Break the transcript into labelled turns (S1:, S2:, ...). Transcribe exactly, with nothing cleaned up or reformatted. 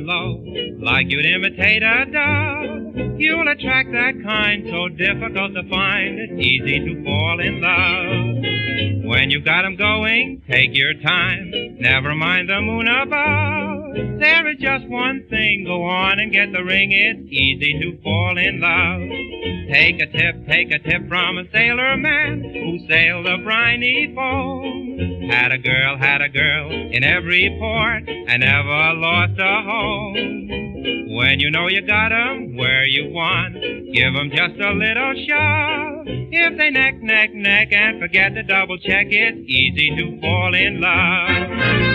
S1: laying low, like you'd imitate a dove. You'll attract that kind so difficult to find, it's easy to fall in love. When you got 'em going, take your time, never mind the moon above. There is just one thing, go on and get the ring, it's easy to fall in love. Take a tip, take a tip from a sailor man who sailed the briny foam. Had a girl, had a girl in every port and never lost a home. When you know you got 'em where you want, give 'em just a little shove. If they neck, neck, neck and forget to double check, it's easy to fall in love.